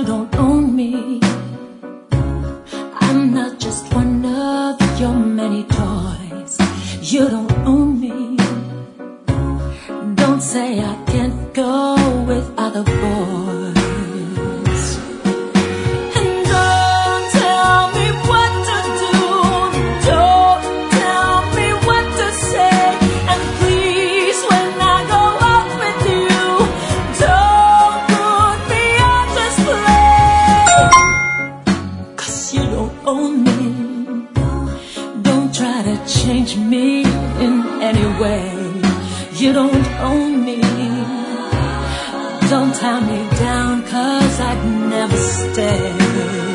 don't own me. I'm not just one of your many toys. You don't own me. Don't say I can't go with other boys. And don't tell me what to do. Don't tell me what to say. And please, when I go out with you, don't put me on display. 'Cause you don't own me. Don't try to change me in any way. You don't own me. Don't tie me down, 'cause I'd never stay.